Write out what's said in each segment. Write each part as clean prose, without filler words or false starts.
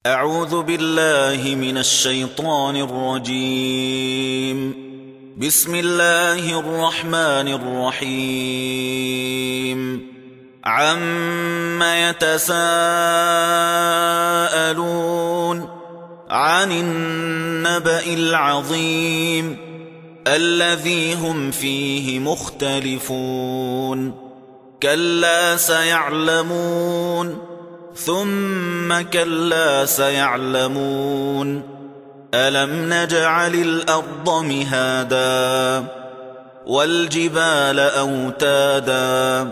أعوذ بالله من الشيطان الرجيم. بسم الله الرحمن الرحيم. عَمَّ يتساءلون عن النبأ العظيم الذي هم فيه مختلفون. كلا سيعلمون ثم كلا سيعلمون. ألم نجعل الأرض مهادا والجبال أوتادا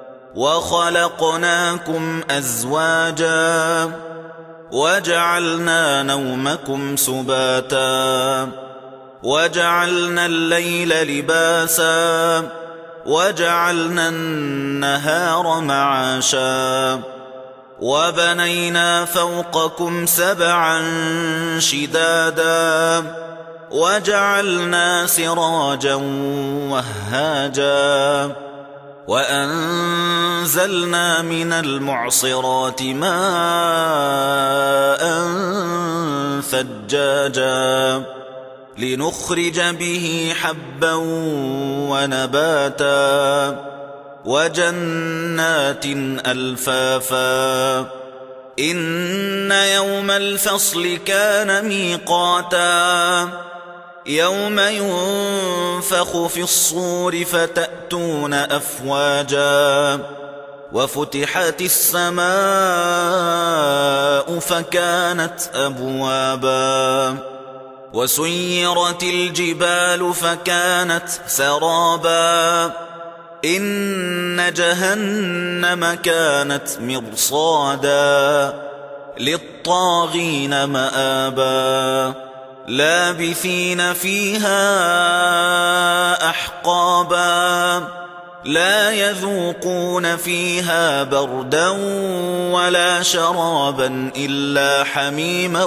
وخلقناكم أزواجا وجعلنا نومكم سباتا وجعلنا الليل لباسا وجعلنا النهار معاشا وبنينا فوقكم سبعا شدادا وجعلنا سراجا وهاجا وأنزلنا من المعصرات ماء ثجاجا لنخرج به حبا ونباتا وجنات ألفافا. إن يوم الفصل كان ميقاتا يوم ينفخ في الصور فتأتون أفواجا وفتحت السماء فكانت أبوابا وسيرت الجبال فكانت سرابا. إن جهنم كانت مرصادا للطاغين مآبا لابثين فيها أحقابا لا يذوقون فيها بردا ولا شرابا إلا حميما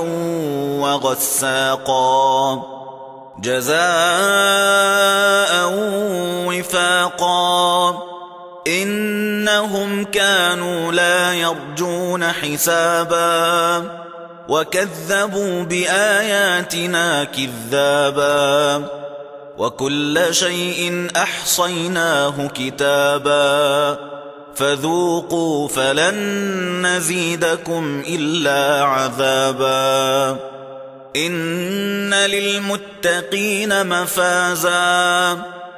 وغساقا جزاء وفاقا. إنهم كانوا لا يرجون حسابا وكذبوا بآياتنا كذابا وكل شيء أحصيناه كتابا فذوقوا فلن نزيدكم إلا عذابا. إن للمتقين مفازا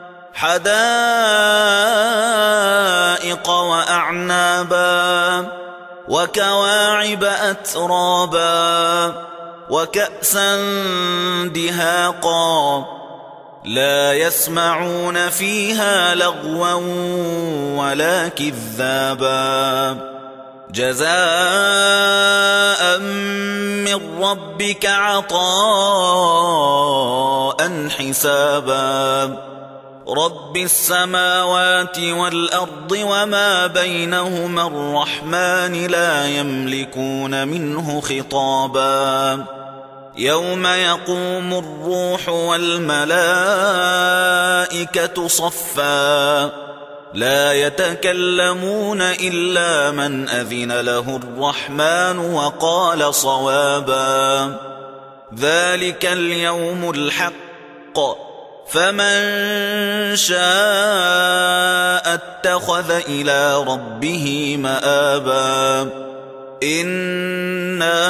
حدائق وأعنابا وكواعب أترابا وكأسا دهاقا لا يسمعون فيها لغوا ولا كذابا جزاء من ربك عطاء حسابا. رب السماوات والأرض وما بينهما الرحمن لا يملكون منه خطابا. يوم يقوم الروح والملائكة صفا لا يتكلمون إلا من أذن له الرحمن وقال صوابا. ذلك اليوم الحق فمن شاء اتخذ إلى ربه مآبا. إنا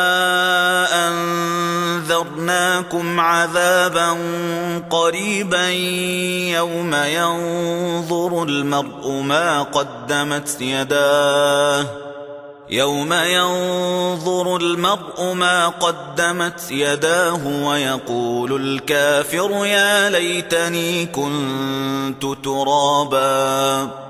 أنذرناكم عذابا قريبا يوم ينظر المرء ما قدمت يداه ويقول الكافر يا ليتني كنت ترابا.